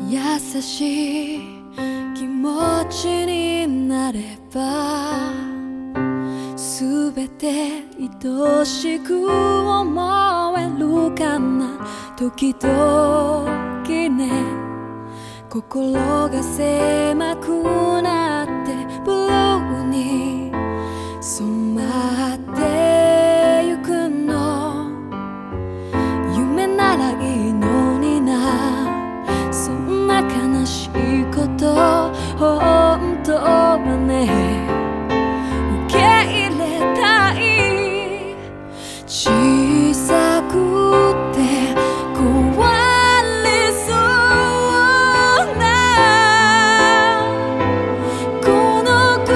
優しい気持ちになればすべて愛しく思えるかな。時々ね、心が狭くなってブルーに染まってゆくの。夢ならいいのにな、そんな悲しいこと本当はね、受け入れたい。小さくて壊れそうなこの心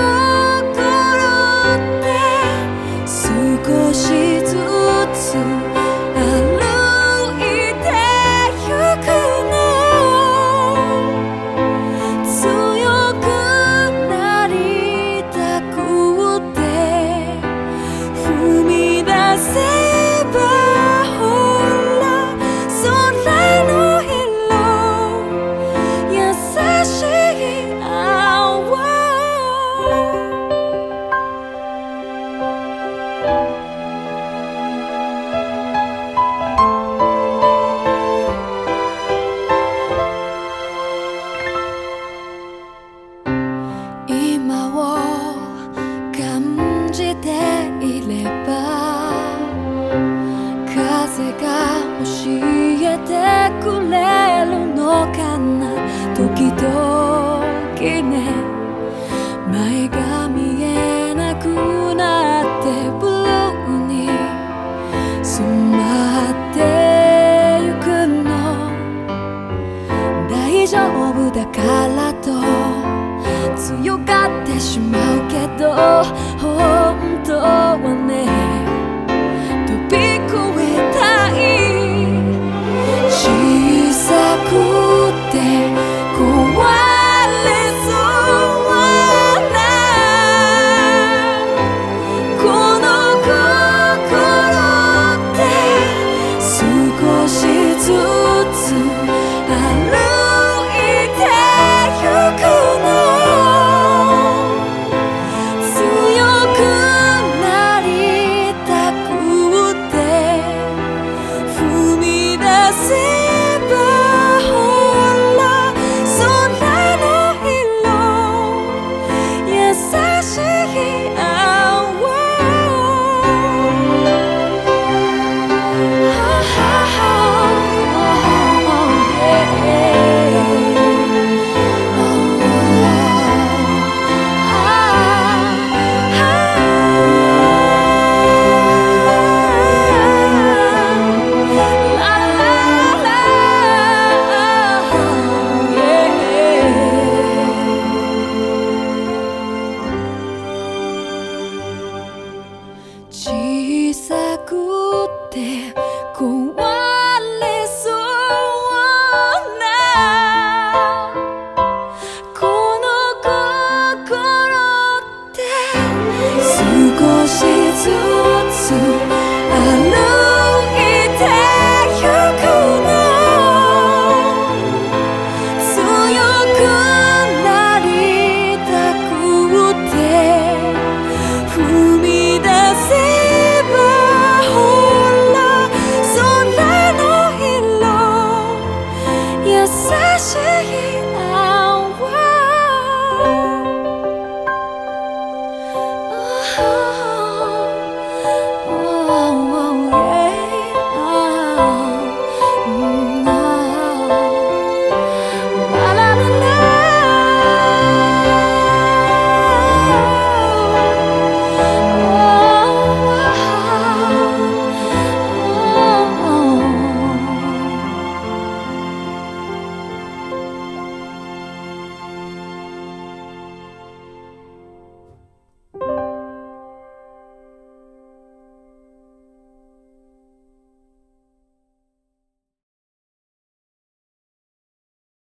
って少しずつ歩いてゆくの。強くなりたくて踏み出せばほら空の色優しい青。今を感じていれば風が教えてくれるのかな。時々ね、前が見えなくなってブルーに染まってゆくの。大丈夫だからと強がってしまうけど本当はね、飛び越えたい。小さくて壊れそうなこの心って少しずつ歩いてゆくの。小さくて壊れそうなこの心って少しずつ歩いてゆくの。強くなりたくて踏み出せ優しい